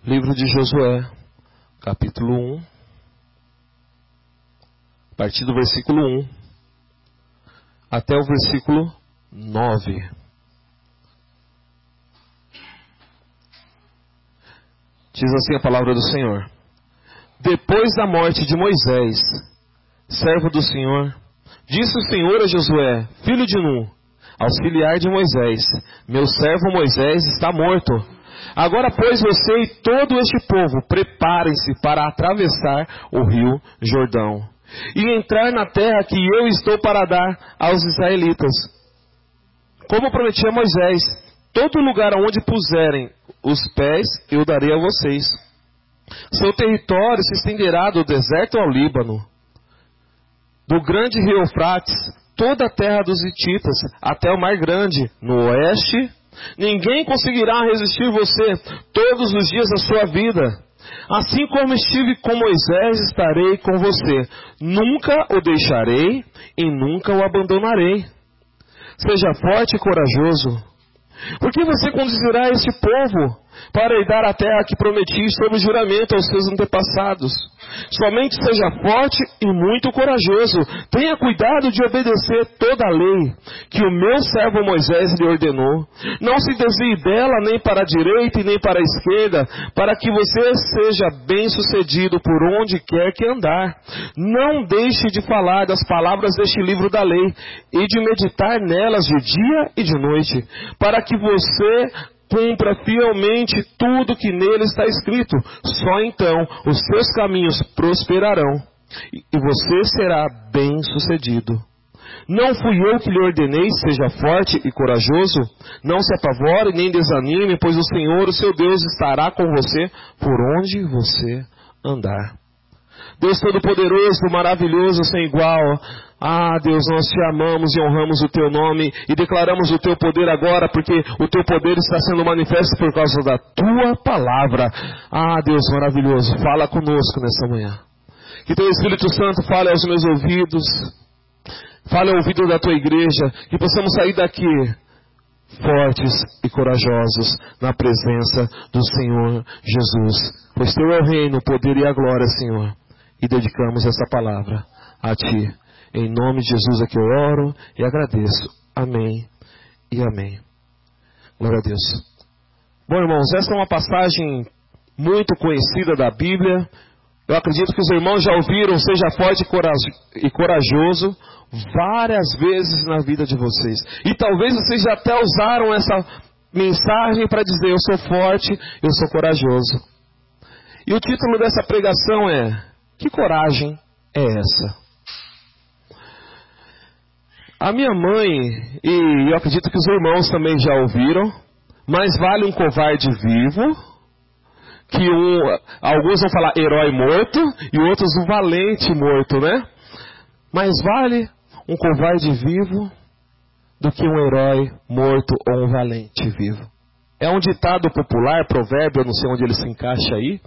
Livro de Josué, capítulo 1, a partir do versículo 1 até o versículo 9. Diz assim a palavra do Senhor: Depois da morte de Moisés, servo do Senhor, disse o Senhor a Josué, filho de Nun, auxiliar de Moisés: Meu servo Moisés está morto. Agora, pois, você e todo este povo, preparem-se para atravessar o rio Jordão e entrar na terra que eu estou para dar aos israelitas. Como prometi a Moisés, todo lugar onde puserem os pés, eu darei a vocês. Seu território se estenderá do deserto ao Líbano, do grande rio Eufrates, toda a terra dos hititas, até o mar grande, no oeste. Ninguém conseguirá resistir você todos os dias da sua vida. Assim como estive com Moisés, estarei com você. Nunca o deixarei e nunca o abandonarei. Seja forte e corajoso, porque você conduzirá este povo para herdar a terra que prometi sob juramento aos seus antepassados. Somente seja forte e muito corajoso. Tenha cuidado de obedecer toda a lei que o meu servo Moisés lhe ordenou. Não se desvie dela nem para a direita e nem para a esquerda, para que você seja bem sucedido por onde quer que andar. Não deixe de falar das palavras deste livro da lei e de meditar nelas de dia e de noite, para que você cumpra fielmente tudo que nele está escrito. Só então os seus caminhos prosperarão e você será bem sucedido. Não fui eu que lhe ordenei, seja forte e corajoso? Não se apavore nem desanime, pois o Senhor, o seu Deus, estará com você por onde você andar. Deus Todo-Poderoso, maravilhoso, sem igual. Deus, nós te amamos e honramos o teu nome e declaramos o teu poder agora, porque o teu poder está sendo manifesto por causa da tua palavra. Deus maravilhoso, fala conosco nessa manhã. Que teu Espírito Santo fale aos meus ouvidos, fale ao ouvido da tua igreja, que possamos sair daqui fortes e corajosos na presença do Senhor Jesus. Pois teu é o reino, o poder e a glória, Senhor. E dedicamos essa palavra a Ti. Em nome de Jesus é que eu oro e agradeço. Amém e amém. Glória a Deus. Bom, irmãos, essa é uma passagem muito conhecida da Bíblia. Eu acredito que os irmãos já ouviram, seja forte e corajoso, várias vezes na vida de vocês. E talvez vocês já até usaram essa mensagem para dizer: eu sou forte, eu sou corajoso. E o título dessa pregação é: que coragem é essa? A minha mãe, e eu acredito que os irmãos também já ouviram, mais vale um covarde vivo, que alguns vão falar herói morto, e outros um valente morto, né? Mais vale um covarde vivo do que um herói morto ou um valente vivo. É um ditado popular, provérbio, eu não sei onde ele se encaixa aí.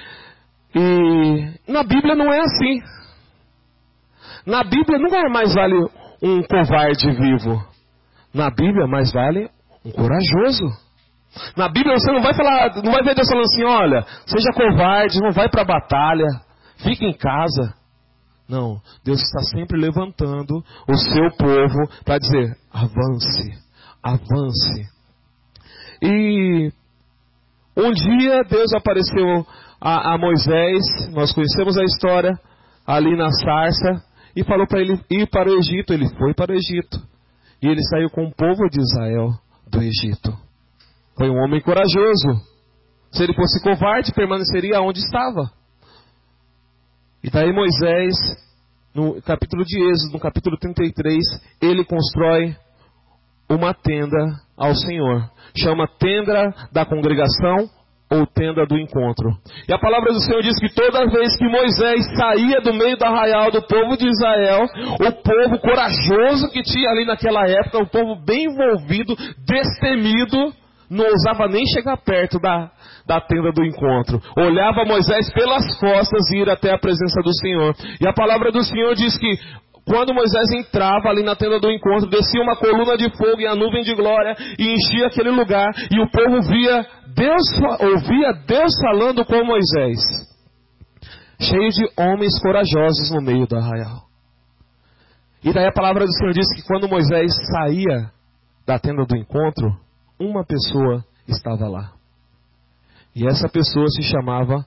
E na Bíblia não é assim. Na Bíblia não é mais vale um covarde vivo. Na Bíblia mais vale um corajoso. Na Bíblia você não vai ver Deus falando assim: olha, seja covarde, não vai para a batalha, fique em casa. Não, Deus está sempre levantando o seu povo para dizer: avance, avance. E um dia Deus apareceu a Moisés, nós conhecemos a história, ali na sarça, e falou para ele ir para o Egito. Ele foi para o Egito. E ele saiu com o povo de Israel do Egito. Foi um homem corajoso. Se ele fosse covarde, permaneceria onde estava. E daí Moisés, no capítulo de Êxodo, no capítulo 33, ele constrói uma tenda ao Senhor. Chama tenda da congregação ou tenda do encontro. E a palavra do Senhor diz que toda vez que Moisés saía do meio do arraial do povo de Israel, o povo corajoso que tinha ali naquela época, o povo bem envolvido, destemido, não ousava nem chegar perto da tenda do encontro. Olhava Moisés pelas costas e ir até a presença do Senhor. E a palavra do Senhor diz que Quando Moisés entrava ali na tenda do encontro, descia uma coluna de fogo e a nuvem de glória e enchia aquele lugar. E o povo ouvia Deus falando com Moisés. Cheio de homens corajosos no meio do arraial. E daí a palavra do Senhor diz que quando Moisés saía da tenda do encontro, uma pessoa estava lá. E essa pessoa se chamava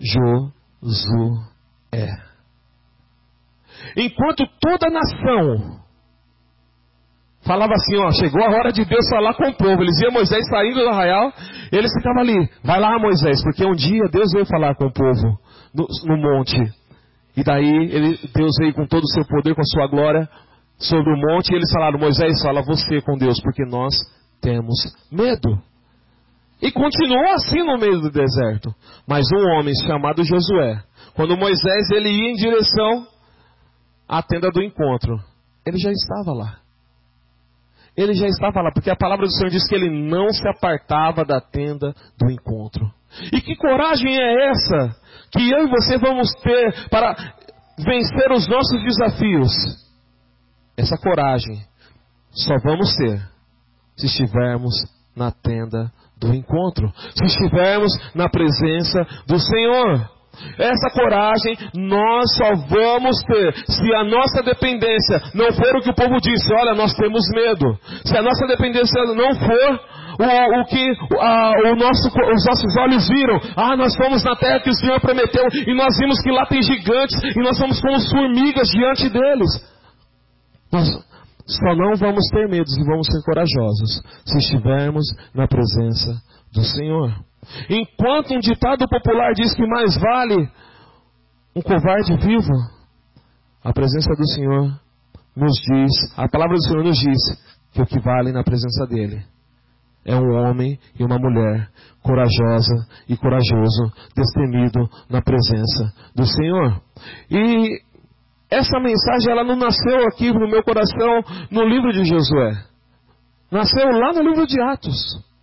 Josué. Enquanto toda a nação falava assim, ó, chegou a hora de Deus falar com o povo. Eles viam Moisés saindo do arraial, eles ficavam ali, vai lá Moisés, porque um dia Deus veio falar com o povo no monte. E daí Deus veio com todo o seu poder, com a sua glória sobre o monte, e eles falaram, Moisés, fala você com Deus, porque nós temos medo. E continuou assim no meio do deserto. Mas um homem chamado Josué, quando Moisés ele ia em direção à tenda do encontro, ele já estava lá. Ele já estava lá, porque a palavra do Senhor diz que ele não se apartava da tenda do encontro. E que coragem é essa que eu e você vamos ter para vencer os nossos desafios? Essa coragem só vamos ter se estivermos na tenda do encontro, se estivermos na presença do Senhor. Essa coragem nós só vamos ter se a nossa dependência não for o que o povo disse, olha, nós temos medo. Se a nossa dependência não for o que os nossos olhos viram, nós fomos na terra que o Senhor prometeu e nós vimos que lá tem gigantes e nós somos como formigas diante deles. Nós só não vamos ter medo e vamos ser corajosos se estivermos na presença do Senhor. Enquanto um ditado popular diz que mais vale um covarde vivo, a presença do Senhor nos diz, a palavra do Senhor nos diz que o que vale na presença dele é um homem e uma mulher corajosa e corajoso, destemido na presença do Senhor. E essa mensagem ela não nasceu aqui no meu coração no livro de Josué. Nasceu lá no livro de Atos.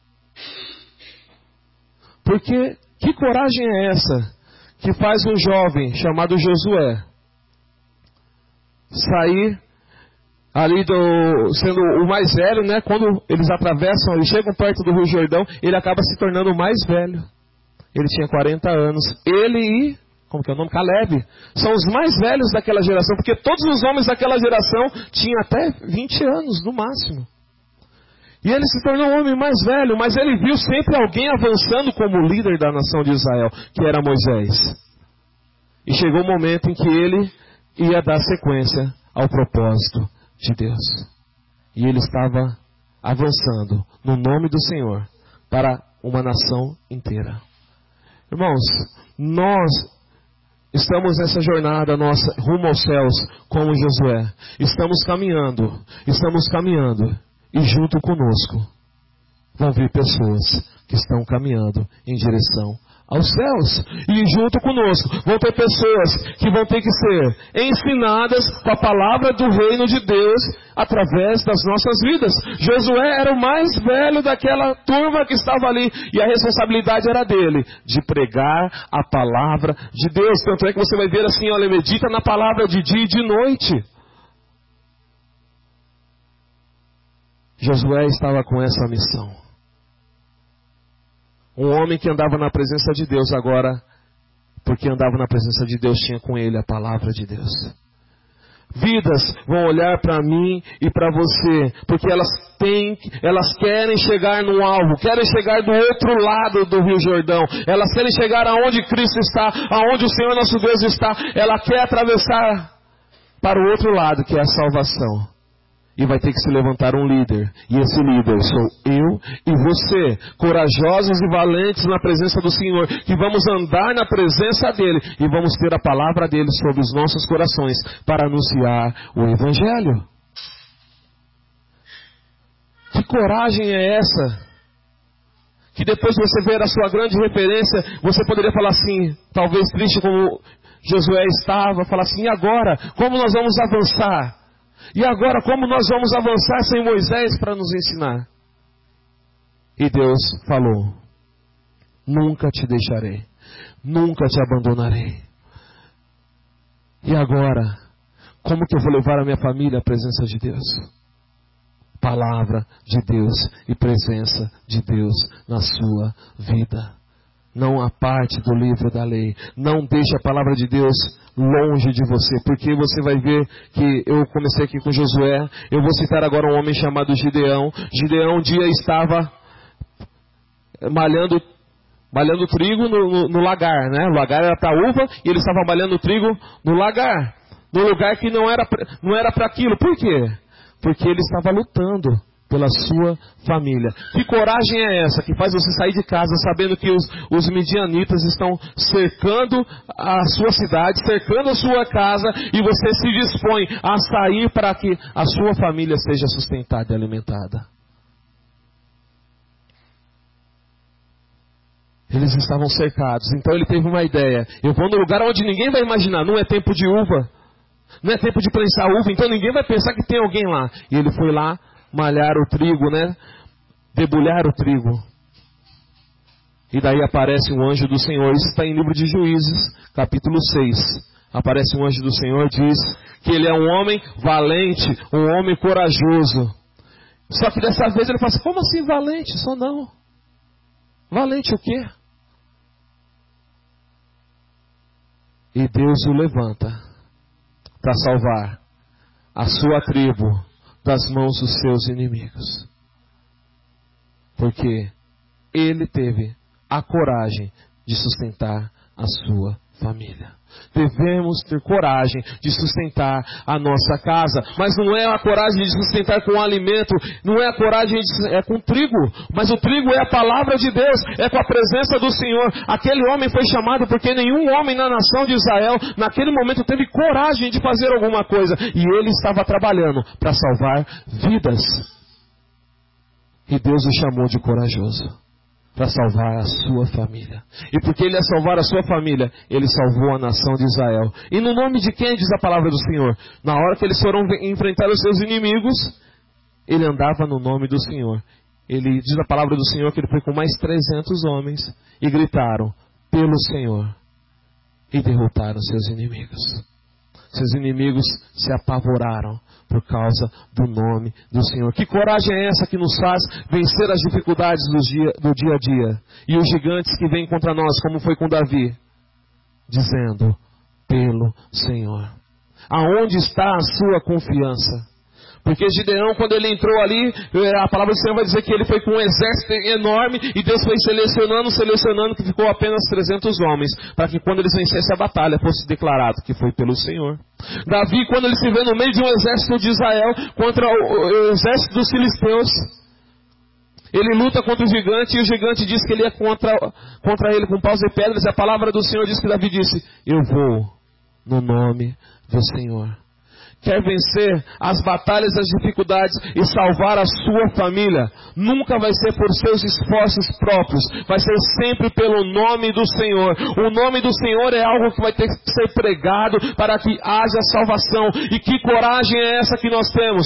Porque que coragem é essa que faz um jovem chamado Josué sair ali sendo o mais velho, né? Quando eles atravessam, eles chegam perto do Rio Jordão, ele acaba se tornando o mais velho. Ele tinha 40 anos. Ele e, como que é o nome? Caleb. São os mais velhos daquela geração, porque todos os homens daquela geração tinham até 20 anos no máximo. E ele se tornou um homem mais velho, mas ele viu sempre alguém avançando como líder da nação de Israel, que era Moisés. E chegou o momento em que ele ia dar sequência ao propósito de Deus. E ele estava avançando no nome do Senhor para uma nação inteira. Irmãos, nós estamos nessa jornada nossa rumo aos céus como Josué. Estamos caminhando. E junto conosco vão vir pessoas que estão caminhando em direção aos céus. E junto conosco vão ter pessoas que vão ter que ser ensinadas com a palavra do reino de Deus através das nossas vidas. Josué era o mais velho daquela turma que estava ali. E a responsabilidade era dele, de pregar a palavra de Deus. Tanto é que você vai ver assim, olha, medita na palavra de dia e de noite. Josué estava com essa missão. Um homem que andava na presença de Deus agora, porque andava na presença de Deus, tinha com ele a palavra de Deus. Vidas vão olhar para mim e para você, porque elas querem chegar no alvo, querem chegar do outro lado do Rio Jordão, elas querem chegar aonde Cristo está, aonde o Senhor nosso Deus está, ela quer atravessar para o outro lado, que é a salvação. E vai ter que se levantar um líder. E esse líder sou eu e você. Corajosos e valentes na presença do Senhor. Que vamos andar na presença dEle. E vamos ter a palavra dEle sobre os nossos corações. Para anunciar o Evangelho. Que coragem é essa? Que depois de você ver a sua grande referência, você poderia falar assim, talvez triste como Josué estava. Falar assim, e agora? Como nós vamos avançar? E agora, como nós vamos avançar sem Moisés para nos ensinar? E Deus falou, nunca te deixarei, nunca te abandonarei. E agora, Como que eu vou levar a minha família à presença de Deus? Palavra de Deus e presença de Deus na sua vida. Não a parte do livro da lei. Não deixe a palavra de Deus longe de você, porque você vai ver que eu comecei aqui com Josué. Eu vou citar agora um homem chamado Gideão. Gideão um dia estava malhando trigo no lagar, né? O lagar era para uva e ele estava malhando trigo no lagar, no lugar que não era para aquilo. Por quê? Porque ele estava lutando pela sua família. Que coragem é essa que faz você sair de casa sabendo que os midianitas estão cercando a sua cidade, cercando a sua casa, e você se dispõe a sair para que a sua família seja sustentada e alimentada? Eles estavam cercados, então ele teve uma ideia. Eu vou no lugar onde ninguém vai imaginar, não é tempo de uva, não é tempo de prensar uva, então ninguém vai pensar que tem alguém lá. E ele foi lá malhar o trigo, né? Debulhar o trigo. E daí aparece um anjo do Senhor. Isso está em livro de Juízes, capítulo 6. Aparece um anjo do Senhor, diz que ele é um homem valente, um homem corajoso. Só que dessa vez ele fala assim: como assim valente? Só não. Valente o quê? E Deus o levanta para salvar a sua tribo das mãos dos seus inimigos. Porque ele teve a coragem de sustentar a sua família. Devemos ter coragem de sustentar a nossa casa. Mas não é a coragem de sustentar com alimento, não é a coragem é com trigo. Mas o trigo é a palavra de Deus, é com a presença do Senhor. Aquele homem foi chamado porque nenhum homem na nação de Israel naquele momento teve coragem de fazer alguma coisa. E ele estava trabalhando para salvar vidas. E Deus o chamou de corajoso para salvar a sua família. E porque ele ia salvar a sua família, ele salvou a nação de Israel. E no nome de quem diz a palavra do Senhor? Na hora que eles foram enfrentar os seus inimigos, ele andava no nome do Senhor. Ele diz a palavra do Senhor que ele foi com mais 300 homens e gritaram pelo Senhor e derrotaram seus inimigos. Seus inimigos se apavoraram por causa do nome do Senhor. Que coragem é essa que nos faz vencer as dificuldades do dia a dia? E os gigantes que vêm contra nós, como foi com Davi, dizendo, pelo Senhor. Aonde está a sua confiança? Porque Gideão, quando ele entrou ali, a palavra do Senhor vai dizer que ele foi com um exército enorme, e Deus foi selecionando, que ficou apenas 300 homens, para que quando eles vencessem a batalha, fosse declarado que foi pelo Senhor. Davi, quando ele se vê no meio de um exército de Israel, contra o exército dos filisteus, ele luta contra o gigante, e o gigante diz que ele é contra ele com paus e pedras, e a palavra do Senhor diz que Davi disse, eu vou no nome do Senhor. Quer vencer as batalhas, as dificuldades e salvar a sua família, nunca vai ser por seus esforços próprios, vai ser sempre pelo nome do Senhor. O nome do Senhor é algo que vai ter que ser pregado para que haja salvação. E que coragem é essa que nós temos?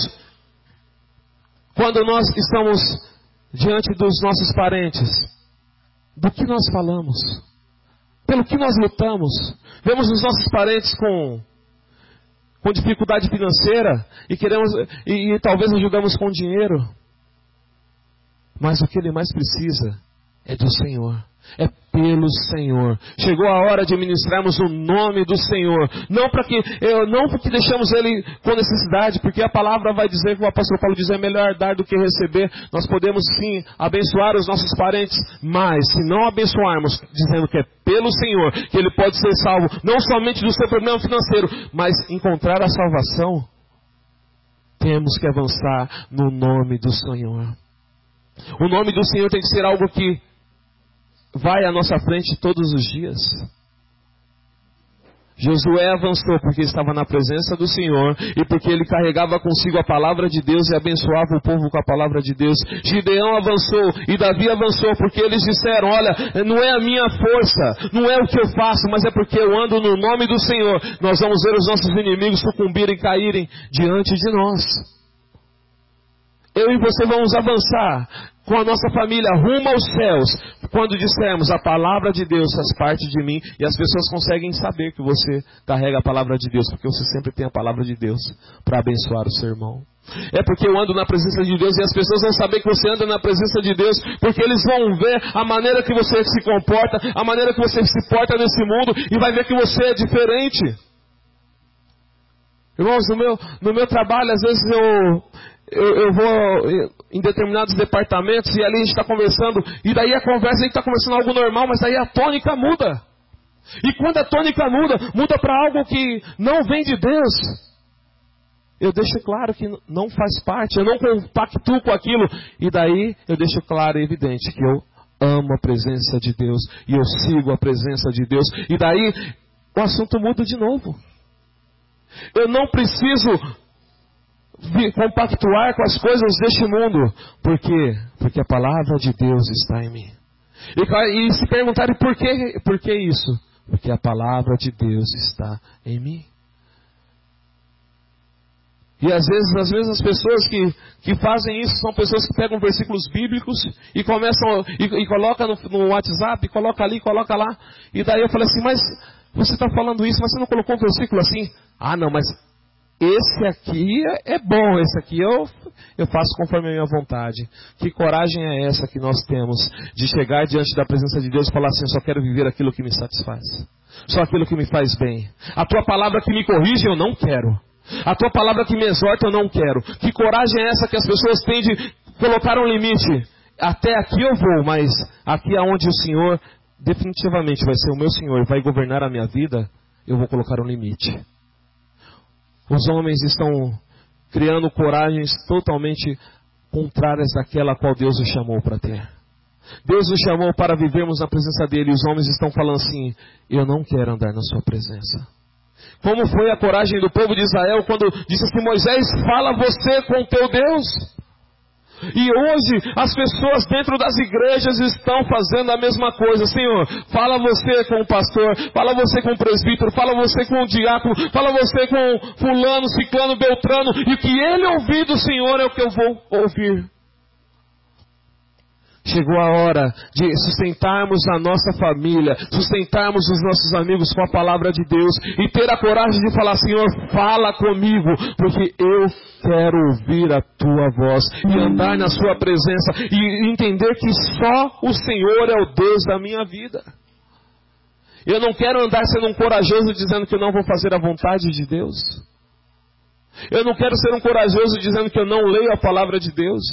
Quando nós estamos diante dos nossos parentes, do que nós falamos? Pelo que nós lutamos? Vemos os nossos parentes com dificuldade financeira e talvez ajudamos com dinheiro. Mas o que ele mais precisa é do Senhor. É pelo Senhor. Chegou a hora de ministrarmos o nome do Senhor. Não porque deixamos Ele com necessidade, porque a palavra vai dizer, que o apóstolo Paulo diz, é melhor dar do que receber. Nós podemos sim abençoar os nossos parentes, mas se não abençoarmos, dizendo que é pelo Senhor, que ele pode ser salvo, não somente do seu problema financeiro, mas encontrar a salvação, temos que avançar no nome do Senhor. O nome do Senhor tem que ser algo que vai à nossa frente todos os dias. Josué avançou porque estava na presença do Senhor e porque ele carregava consigo a palavra de Deus e abençoava o povo com a palavra de Deus. Gideão avançou e Davi avançou porque eles disseram, olha, não é a minha força, não é o que eu faço, mas é porque eu ando no nome do Senhor. Nós vamos ver os nossos inimigos sucumbirem e caírem diante de nós. Eu e você vamos avançar com a nossa família rumo aos céus, quando dissermos a palavra de Deus faz parte de mim, e as pessoas conseguem saber que você carrega a palavra de Deus, porque você sempre tem a palavra de Deus para abençoar o seu irmão. É porque eu ando na presença de Deus, e as pessoas vão saber que você anda na presença de Deus, porque eles vão ver a maneira que você se comporta, a maneira que você se porta nesse mundo, e vai ver que você é diferente. Irmãos, no meu trabalho, às vezes eu vou em determinados departamentos e ali a gente está conversando, e daí a conversa, a gente está conversando algo normal, mas aí a tônica muda. E quando a tônica muda para algo que não vem de Deus, eu deixo claro que não faz parte, eu não compactuo com aquilo, e daí eu deixo claro e evidente que eu amo a presença de Deus, e eu sigo a presença de Deus, e daí o assunto muda de novo. Eu não preciso compactuar com as coisas deste mundo. Por quê? Porque a palavra de Deus está em mim. E se perguntarem por que isso? Porque a palavra de Deus está em mim. E às vezes as mesmas pessoas que fazem isso são pessoas que pegam versículos bíblicos e começam e colocam no WhatsApp, coloca ali, coloca lá. E daí eu falei assim, mas você está falando isso, mas você não colocou um versículo assim? Ah não, mas esse aqui é bom, esse aqui eu faço conforme a minha vontade. Que coragem é essa que nós temos de chegar diante da presença de Deus e falar assim, eu só quero viver aquilo que me satisfaz. Só aquilo que me faz bem. A tua palavra que me corrige eu não quero. A tua palavra que me exorta eu não quero. Que coragem é essa que as pessoas têm de colocar um limite? Até aqui eu vou, mas aqui aonde o Senhor definitivamente vai ser o meu Senhor e vai governar a minha vida, eu vou colocar um limite. Os homens estão criando coragens totalmente contrárias àquela a qual Deus os chamou para ter. Deus nos chamou para vivermos na presença dEle, e os homens estão falando assim, eu não quero andar na sua presença. Como foi a coragem do povo de Israel quando disse assim, Moisés, fala você com o teu Deus. E hoje as pessoas dentro das igrejas estão fazendo a mesma coisa. Senhor, fala você com o pastor, fala você com o presbítero, fala você com o diácono, fala você com fulano, ciclano, beltrano, e o que ele ouvir do Senhor é o que eu vou ouvir. Chegou a hora de sustentarmos a nossa família, sustentarmos os nossos amigos com a palavra de Deus e ter a coragem de falar, Senhor, fala comigo, porque eu quero ouvir a tua voz e andar na sua presença e entender que só o Senhor é o Deus da minha vida. Eu não quero andar sendo um corajoso dizendo que eu não vou fazer a vontade de Deus. Eu não quero ser um corajoso dizendo que eu não leio a palavra de Deus.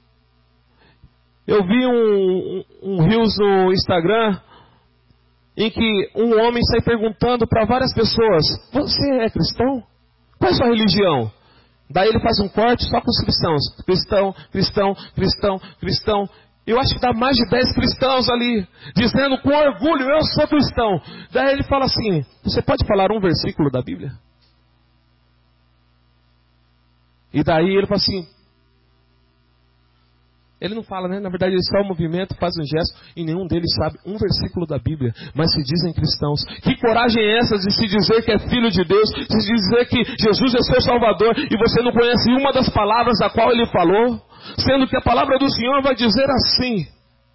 Eu vi um Reels no Instagram em que um homem sai perguntando para várias pessoas, você é cristão? Qual é a sua religião? Daí ele faz um corte só com os cristãos. Cristão, cristão, cristão, cristão. Eu acho que dá mais de 10 cristãos ali, dizendo com orgulho, eu sou cristão. Daí ele fala assim, você pode falar um versículo da Bíblia? E daí ele fala assim, ele não fala, né? Na verdade, ele só o movimento, faz um gesto, e nenhum deles sabe um versículo da Bíblia, mas se dizem cristãos. Que coragem é essa de se dizer que é filho de Deus, de dizer que Jesus é seu Salvador, e você não conhece uma das palavras da qual ele falou? Sendo que a palavra do Senhor vai dizer assim,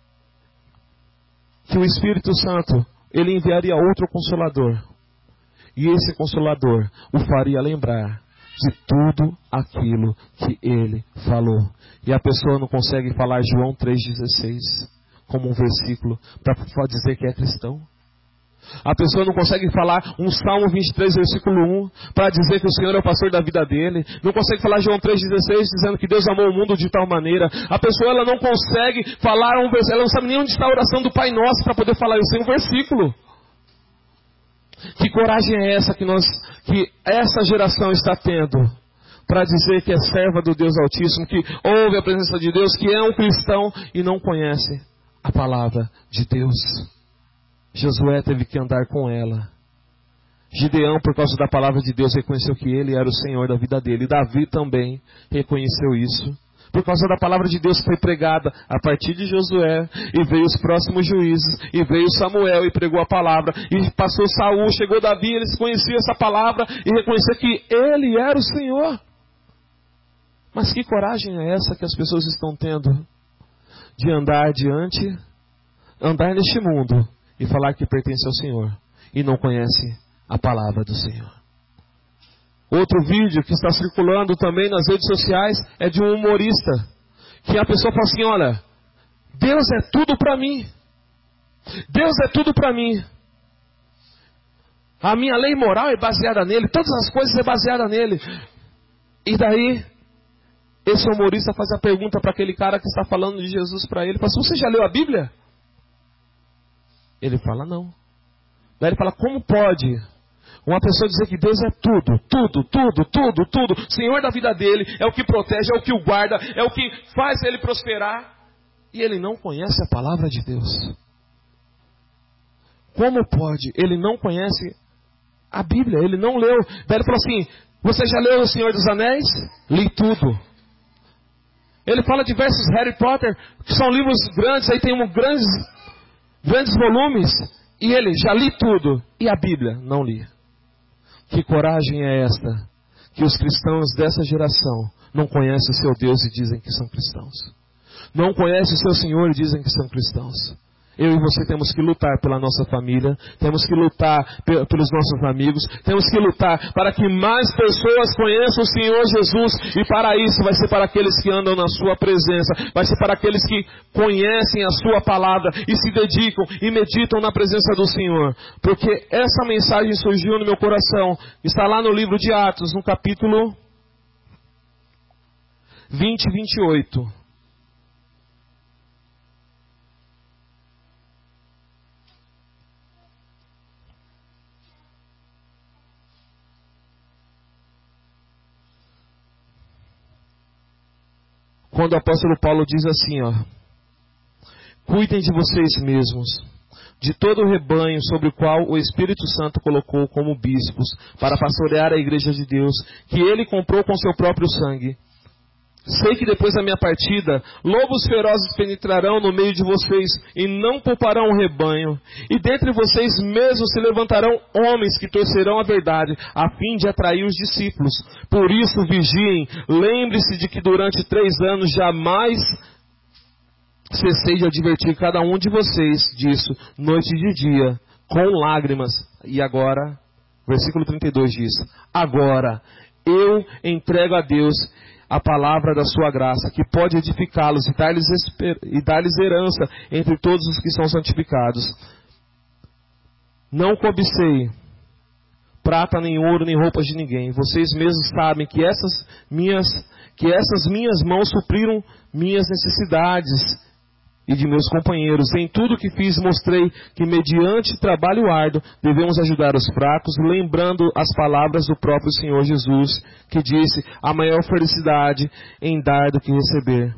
que o Espírito Santo, ele enviaria outro Consolador, e esse Consolador o faria lembrar de tudo aquilo que ele falou. E a pessoa não consegue falar João 3,16 como um versículo para dizer que é cristão. A pessoa não consegue falar um Salmo 23, versículo 1 para dizer que o Senhor é o pastor da vida dele. Não consegue falar João 3,16 dizendo que Deus amou o mundo de tal maneira. A pessoa ela não consegue falar um versículo, ela não sabe nem onde está a oração do Pai Nosso para poder falar isso em um versículo. Que coragem é essa que essa geração está tendo para dizer que é serva do Deus Altíssimo, que ouve a presença de Deus, que é um cristão e não conhece a palavra de Deus? Josué teve que andar com ela. Gideão, por causa da palavra de Deus, reconheceu que ele era o Senhor da vida dele. Davi também reconheceu isso. Por causa da palavra de Deus que foi pregada a partir de Josué, e veio os próximos juízes, e veio Samuel e pregou a palavra, e passou Saul, chegou Davi, eles conheciam essa palavra e reconheceram que ele era o Senhor. Mas que coragem é essa que as pessoas estão tendo? de andar neste mundo e falar que pertence ao Senhor e não conhece a palavra do Senhor. Outro vídeo que está circulando também nas redes sociais é de um humorista, que a pessoa fala assim, olha, Deus é tudo para mim. Deus é tudo para mim. A minha lei moral é baseada nele, todas as coisas é baseada nele. E daí, esse humorista faz a pergunta para aquele cara que está falando de Jesus para ele, fala assim, você já leu a Bíblia? Ele fala, não. Daí ele fala, como pode uma pessoa dizer que Deus é tudo, Senhor da vida dele, é o que protege, é o que o guarda, é o que faz ele prosperar, e ele não conhece a palavra de Deus? Como pode? Ele não conhece a Bíblia, ele não leu. Daí ele falou assim, você já leu O Senhor dos Anéis? Li tudo. Ele fala de versos Harry Potter, que são livros grandes, aí tem grandes volumes, e ele, já li tudo. E a Bíblia? Não li. Que coragem é esta? Que os cristãos dessa geração não conhecem o seu Deus e dizem que são cristãos. Não conhecem o seu Senhor e dizem que são cristãos. Eu e você temos que lutar pela nossa família, temos que lutar pelos nossos amigos, temos que lutar para que mais pessoas conheçam o Senhor Jesus, e para isso vai ser para aqueles que andam na sua presença, vai ser para aqueles que conhecem a sua palavra e se dedicam e meditam na presença do Senhor. Porque essa mensagem surgiu no meu coração, está lá no livro de Atos, no capítulo 20 e 28. Quando o apóstolo Paulo diz assim, cuidem de vocês mesmos, de todo o rebanho sobre o qual o Espírito Santo colocou como bispos, para pastorear a igreja de Deus, que ele comprou com seu próprio sangue. Sei que depois da minha partida, lobos ferozes penetrarão no meio de vocês e não pouparão o rebanho. E dentre vocês mesmos se levantarão homens que torcerão a verdade, a fim de atrair os discípulos. Por isso vigiem, lembre-se de que durante 3 anos jamais cessei de advertir cada um de vocês disso, noite e dia, com lágrimas. E agora, versículo 32 diz, agora eu entrego a Deus a palavra da sua graça, que pode edificá-los e dar-lhes herança entre todos os que são santificados. Não cobicei prata, nem ouro, nem roupas de ninguém. Vocês mesmos sabem que essas minhas mãos supriram minhas necessidades e de meus companheiros. Em tudo que fiz, mostrei que mediante trabalho árduo, devemos ajudar os fracos, lembrando as palavras do próprio Senhor Jesus, que disse, a maior felicidade em dar do que receber.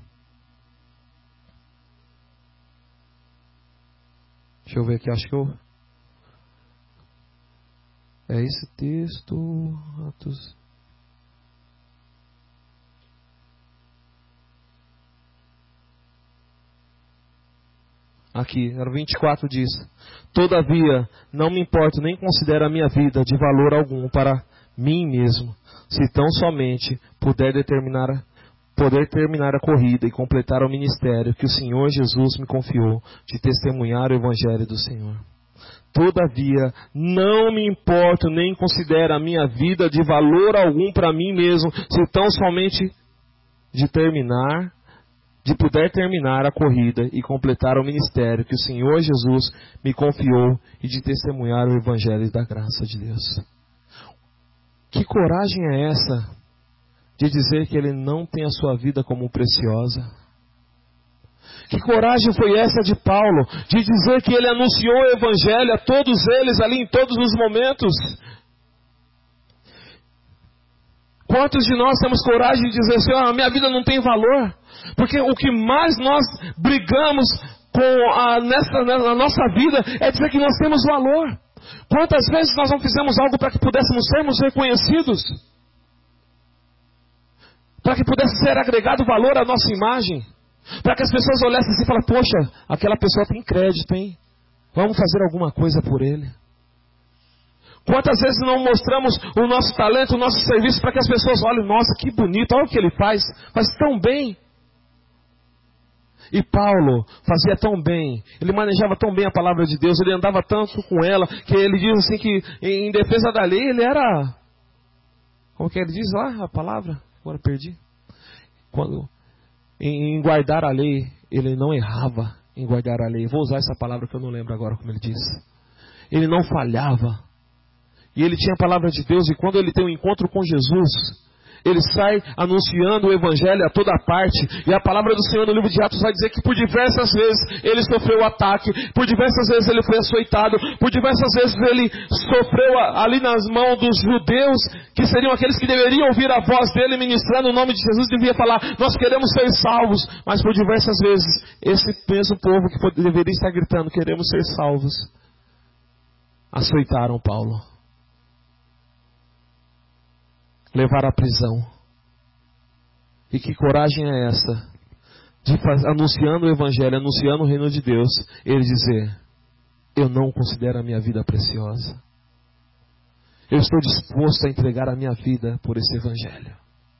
Deixa eu ver aqui, acho que é esse texto, Atos... Aqui, era 24 diz, todavia, não me importo nem considero a minha vida de valor algum para mim mesmo, se tão somente puder terminar a corrida e completar o ministério que o Senhor Jesus me confiou, de testemunhar o Evangelho do Senhor. Todavia, não me importo nem considero a minha vida de valor algum para mim mesmo, se tão somente de poder terminar a corrida e completar o ministério que o Senhor Jesus me confiou e de testemunhar o Evangelho da graça de Deus. Que coragem é essa de dizer que ele não tem a sua vida como preciosa? Que coragem foi essa de Paulo de dizer que ele anunciou o Evangelho a todos eles ali em todos os momentos? Quantos de nós temos coragem de dizer assim, a minha vida não tem valor? Porque o que mais nós brigamos na nossa vida é dizer que nós temos valor. Quantas vezes nós não fizemos algo para que pudéssemos sermos reconhecidos? Para que pudesse ser agregado valor à nossa imagem? Para que as pessoas olhassem assim e falassem, poxa, aquela pessoa tem crédito, hein? Vamos fazer alguma coisa por ele. Quantas vezes não mostramos o nosso talento, o nosso serviço, para que as pessoas olhem, nossa, que bonito, olha o que ele faz tão bem. E Paulo fazia tão bem, ele manejava tão bem a palavra de Deus, ele andava tanto com ela, que ele diz assim que em defesa da lei ele era... Como que ele diz lá a palavra? Agora perdi. Em guardar a lei, ele não errava em guardar a lei. Vou usar essa palavra que eu não lembro agora como ele diz. Ele não falhava. E ele tinha a palavra de Deus, e quando ele tem um encontro com Jesus, ele sai anunciando o Evangelho a toda parte. E a palavra do Senhor no livro de Atos vai dizer que por diversas vezes ele sofreu ataque, por diversas vezes ele foi açoitado, por diversas vezes ele sofreu ali nas mãos dos judeus, que seriam aqueles que deveriam ouvir a voz dele ministrando o nome de Jesus, devia falar: nós queremos ser salvos. Mas por diversas vezes esse mesmo povo que deveria estar gritando: queremos ser salvos, açoitaram Paulo, levar à prisão. E que coragem é essa de anunciando o Evangelho, anunciando o reino de Deus, ele dizer: eu não considero a minha vida preciosa, eu estou disposto a entregar a minha vida por esse Evangelho.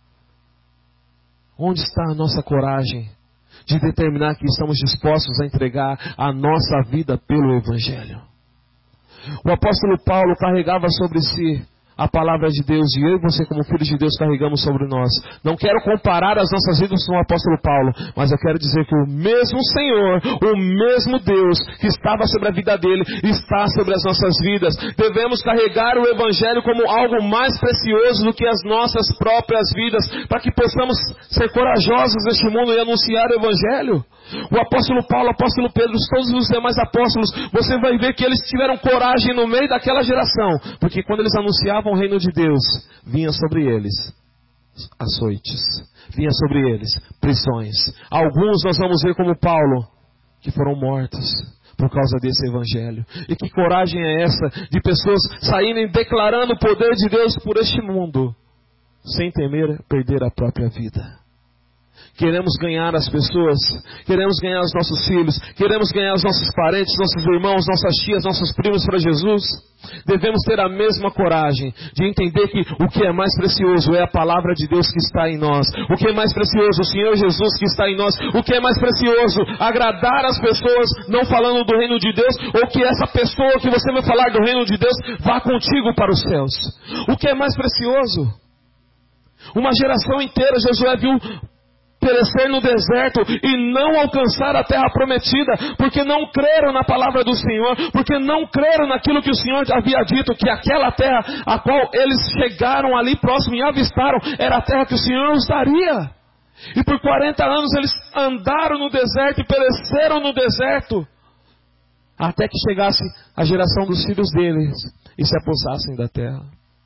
Onde está a nossa coragem de determinar que estamos dispostos a entregar a nossa vida pelo Evangelho? O apóstolo Paulo carregava sobre si a palavra de Deus, e eu e você como filhos de Deus carregamos sobre nós. Não quero comparar as nossas vidas com o apóstolo Paulo, mas eu quero dizer que o mesmo Senhor, o mesmo Deus que estava sobre a vida dele, está sobre as nossas vidas. Devemos carregar o Evangelho como algo mais precioso do que as nossas próprias vidas, para que possamos ser corajosos neste mundo e anunciar o Evangelho. O apóstolo Paulo, o apóstolo Pedro, todos os demais apóstolos, você vai ver que eles tiveram coragem no meio daquela geração, porque quando eles anunciavam o reino de Deus, vinha sobre eles açoites, vinha sobre eles prisões. Alguns nós vamos ver como Paulo, que foram mortos por causa desse Evangelho. E que coragem é essa de pessoas saírem declarando o poder de Deus por este mundo, sem temer perder a própria vida. Queremos ganhar as pessoas, queremos ganhar os nossos filhos, queremos ganhar os nossos parentes, nossos irmãos, nossas tias, nossos primos para Jesus. Devemos ter a mesma coragem de entender que o que é mais precioso é a palavra de Deus que está em nós. O que é mais precioso, o Senhor Jesus que está em nós. O que é mais precioso, agradar as pessoas, não falando do reino de Deus, ou que essa pessoa que você vai falar do reino de Deus vá contigo para os céus. O que é mais precioso? Uma geração inteira Josué viu perecer no deserto e não alcançar a terra prometida, porque não creram na palavra do Senhor, porque não creram naquilo que o Senhor havia dito, que aquela terra a qual eles chegaram ali próximo e avistaram, era a terra que o Senhor os daria. E por 40 anos eles andaram no deserto e pereceram no deserto, até que chegasse a geração dos filhos deles e se apossassem da terra.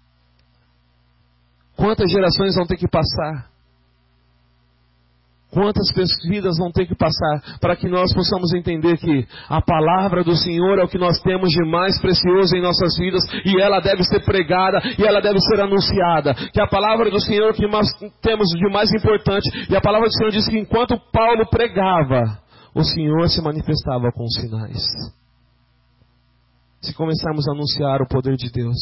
Quantas gerações vão ter que passar? Quantas vidas vão ter que passar para que nós possamos entender que a palavra do Senhor é o que nós temos de mais precioso em nossas vidas, e ela deve ser pregada e ela deve ser anunciada. Que a palavra do Senhor é o que nós temos de mais importante. E a palavra do Senhor diz que enquanto Paulo pregava, o Senhor se manifestava com sinais. Se começarmos a anunciar o poder de Deus,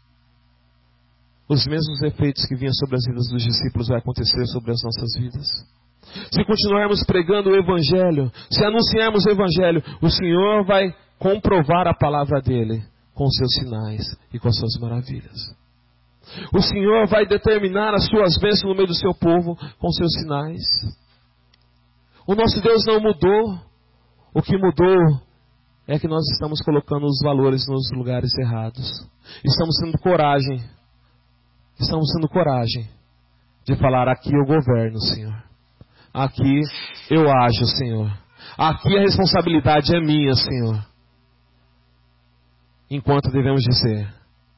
os mesmos efeitos que vinham sobre as vidas dos discípulos vai acontecer sobre as nossas vidas. Se continuarmos pregando o Evangelho, se anunciarmos o Evangelho, o Senhor vai comprovar a palavra dele com seus sinais e com as suas maravilhas. O Senhor vai determinar as suas bênçãos no meio do seu povo com seus sinais. O nosso Deus não mudou. O que mudou é que nós estamos colocando os valores nos lugares errados. Estamos tendo coragem de falar: aqui eu governo, Senhor. Aqui eu ajo, Senhor. Aqui a responsabilidade é minha, Senhor. Enquanto devemos dizer: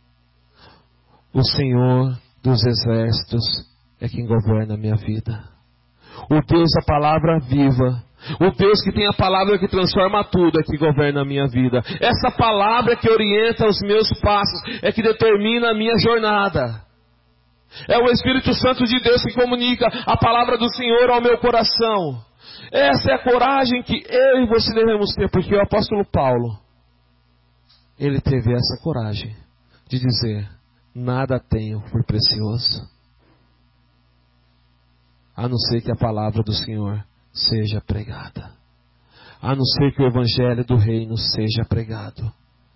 o Senhor dos exércitos é quem governa a minha vida. O Deus da palavra viva, o Deus que tem a palavra que transforma tudo, é que governa a minha vida. Essa palavra que orienta os meus passos, é que determina a minha jornada. É o Espírito Santo de Deus que comunica a palavra do Senhor ao meu coração. Essa é a coragem que eu e você devemos ter, porque o apóstolo Paulo, ele teve essa coragem de dizer: nada tenho por precioso, a não ser que a palavra do Senhor seja pregada. A não ser que o Evangelho do Reino seja pregado.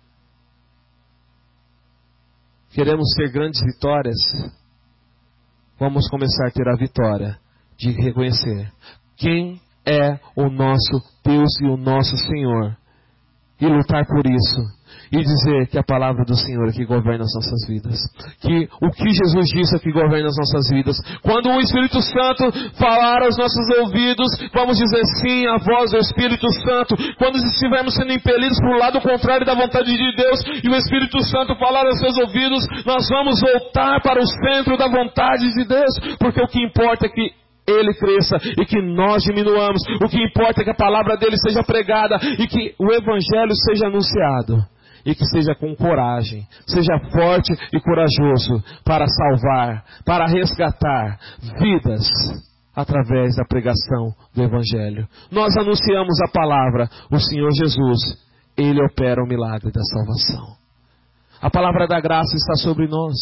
Queremos ter grandes vitórias? Vamos começar a ter a vitória de reconhecer quem é o nosso Deus e o nosso Senhor. E lutar por isso. E dizer que a palavra do Senhor é que governa as nossas vidas. Que o que Jesus disse é que governa as nossas vidas. Quando o Espírito Santo falar aos nossos ouvidos, vamos dizer sim à voz do Espírito Santo. Quando estivermos sendo impelidos para o lado contrário da vontade de Deus, e o Espírito Santo falar aos seus ouvidos, nós vamos voltar para o centro da vontade de Deus. Porque o que importa é que Ele cresça e que nós diminuamos. O que importa é que a palavra dele seja pregada e que o Evangelho seja anunciado. E que seja com coragem, seja forte e corajoso para salvar, para resgatar vidas através da pregação do Evangelho. Nós anunciamos a palavra, o Senhor Jesus, Ele opera o milagre da salvação. A palavra da graça está sobre nós.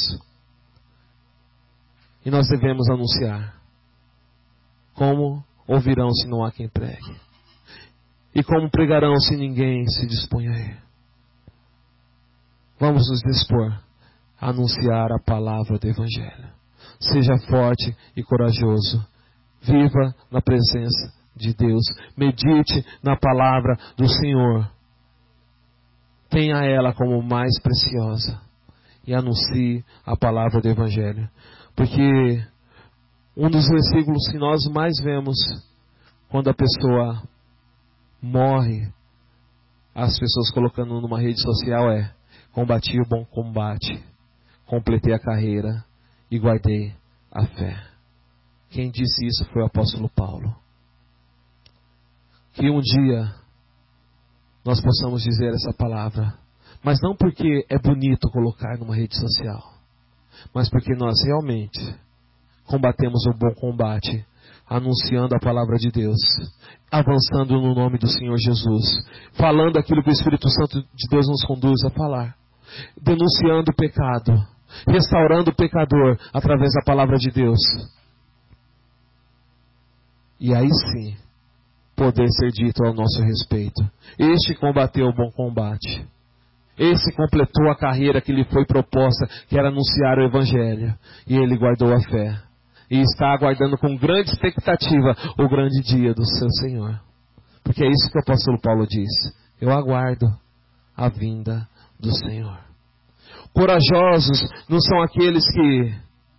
E nós devemos anunciar. Como ouvirão se não há quem pregue? E como pregarão se ninguém se dispõe a ir? Vamos nos dispor a anunciar a palavra do Evangelho. Seja forte e corajoso. Viva na presença de Deus. Medite na palavra do Senhor. Tenha ela como mais preciosa. E anuncie a palavra do Evangelho. Porque um dos versículos que nós mais vemos quando a pessoa morre, as pessoas colocando numa rede social é: combati o bom combate, completei a carreira e guardei a fé. Quem disse isso foi o apóstolo Paulo. Que um dia nós possamos dizer essa palavra, mas não porque é bonito colocar numa rede social, mas porque nós realmente combatemos o bom combate, anunciando a palavra de Deus, avançando no nome do Senhor Jesus, falando aquilo que o Espírito Santo de Deus nos conduz a falar, denunciando o pecado, restaurando o pecador através da palavra de Deus. E aí sim, poder ser dito ao nosso respeito: este combateu o bom combate, esse completou a carreira que lhe foi proposta, que era anunciar o Evangelho, e ele guardou a fé. E está aguardando com grande expectativa o grande dia do seu Senhor. Porque é isso que o apóstolo Paulo diz: eu aguardo a vinda do Senhor. Corajosos não são aqueles que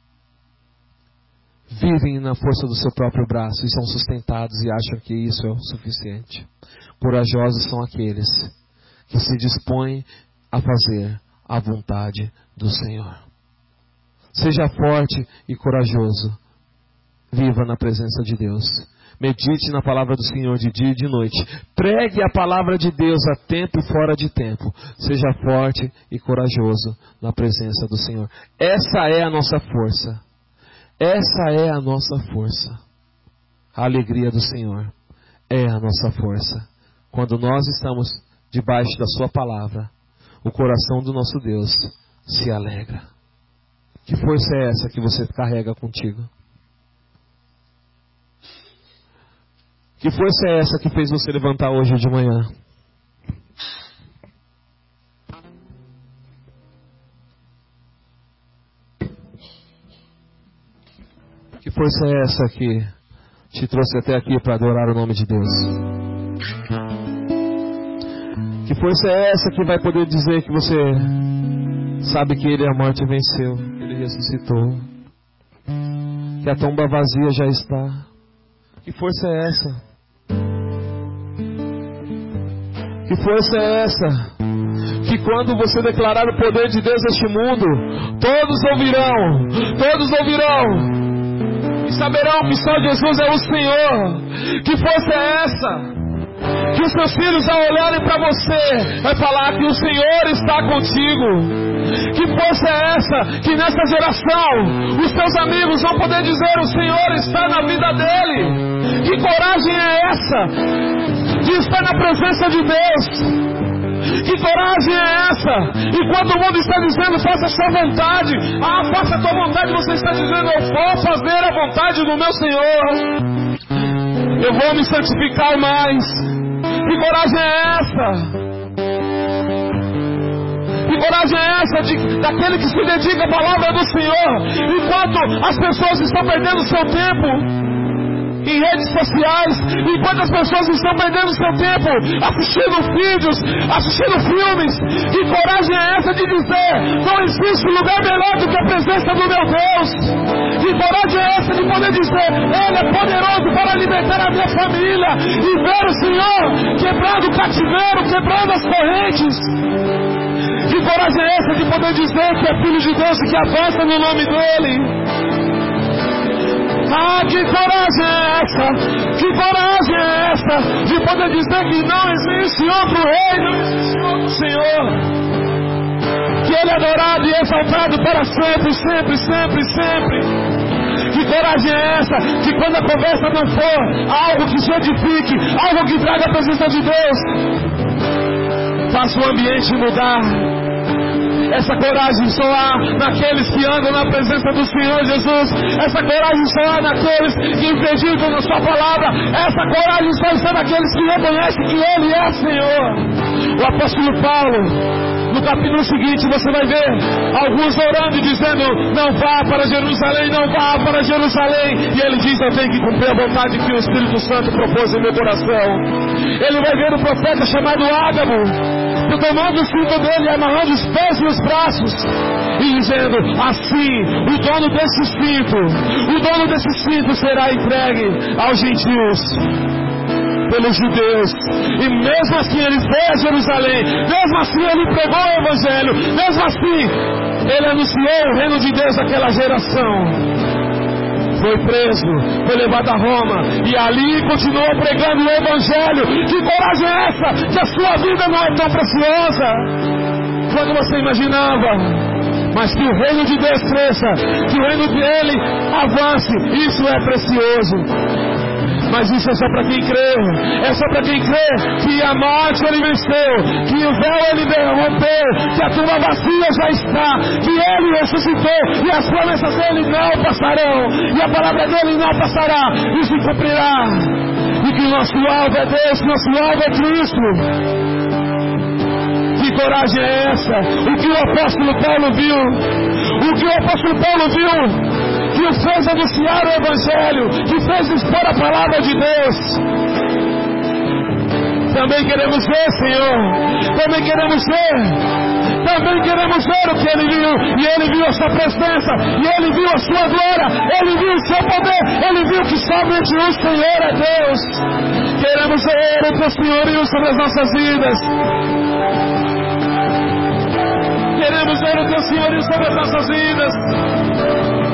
vivem na força do seu próprio braço e são sustentados e acham que isso é o suficiente. Corajosos são aqueles que se dispõem a fazer a vontade do Senhor. Seja forte e corajoso. Viva na presença de Deus. Medite na palavra do Senhor de dia e de noite. Pregue a palavra de Deus a tempo e fora de tempo. Seja forte e corajoso na presença do Senhor. Essa é a nossa força. Essa é a nossa força. A alegria do Senhor é a nossa força. Quando nós estamos debaixo da sua palavra, o coração do nosso Deus se alegra. Que força é essa que você carrega contigo? Que força é essa que fez você levantar hoje de manhã? Que força é essa que te trouxe até aqui para adorar o nome de Deus? Que força é essa que vai poder dizer que você sabe que Ele a morte venceu, que Ele ressuscitou, que a tumba vazia já está? Que força é essa? Que força é essa? Que quando você declarar o poder de Deus neste mundo, todos ouvirão e saberão que só Jesus é o Senhor. Que força é essa? Que os seus filhos, ao olharem para você, vai falar que o Senhor está contigo. Que força é essa? Que nesta geração os seus amigos vão poder dizer: o Senhor está na vida dele. Que coragem é essa de estar na presença de Deus? Que coragem é essa? E quando o mundo está dizendo: faça a sua vontade, faça a tua vontade, você está dizendo: eu vou fazer a vontade do meu Senhor. Eu vou me santificar mais. Que coragem é essa? Que coragem é essa daquele que se dedica à palavra do Senhor, enquanto as pessoas estão perdendo seu tempo em redes sociais, enquanto as pessoas estão perdendo seu tempo assistindo vídeos, assistindo filmes? Que coragem é essa de dizer: não existe lugar melhor do que a presença do meu Deus? Que coragem é essa de poder dizer: Ele é poderoso para alimentar a minha família, e ver o Senhor quebrando o cativeiro, quebrando as correntes? Que coragem é essa de poder dizer que é filho de Deus e que avança no nome dele? Ah, que coragem é essa? Que coragem é essa de poder dizer que não existe outro rei, não existe outro Senhor, que Ele é adorado e exaltado para sempre, sempre, sempre, sempre? Que coragem é essa que quando a conversa não for algo que se edifique, algo que traga a presença de Deus, faça o ambiente mudar? Essa coragem só há naqueles que andam na presença do Senhor Jesus. Essa coragem só há naqueles que acreditam na sua palavra. Essa coragem só está naqueles que reconhecem que Ele é Senhor. O apóstolo Paulo, no capítulo seguinte, você vai ver alguns orando e dizendo: não vá para Jerusalém, não vá para Jerusalém. E ele diz: eu tenho que cumprir a vontade que o Espírito Santo propôs em meu coração. Ele vai ver o profeta chamado Ágabo, tomando o cinto dele, amarrando os pés e os braços, e dizendo: assim, o dono desse cinto será entregue aos gentios pelos judeus. E mesmo assim ele foi a Jerusalém, mesmo assim ele pregou o Evangelho, mesmo assim ele anunciou o reino de Deus àquela geração. Foi preso, foi levado a Roma, e ali continuou pregando o Evangelho. Que coragem é essa? Que a sua vida não é tão preciosa quanto você imaginava, mas que o reino de Deus cresça, que o reino dele avance. Isso é precioso. Mas isso é só para quem crê. É só para quem crê que a morte ele venceu, que o véu ele rompeu, que a tumba vazia já está, que ele ressuscitou e as promessas dele não passarão, e a palavra dele não passará, e se cumprirá. E que o nosso alvo é Deus, nosso alvo é Cristo. Que coragem é essa? O que o apóstolo Paulo viu? O que o apóstolo Paulo viu? Que o fez anunciar o Evangelho, que fez expor a palavra de Deus. Também queremos ver, Senhor. Também queremos ver. Também queremos ver o que Ele viu. E Ele viu a sua presença. E Ele viu a sua glória. Ele viu o seu poder. Ele viu que somente o Senhor é Deus. Queremos ver o teu senhorio sobre as nossas vidas. Queremos ver o teu senhorio sobre as nossas vidas.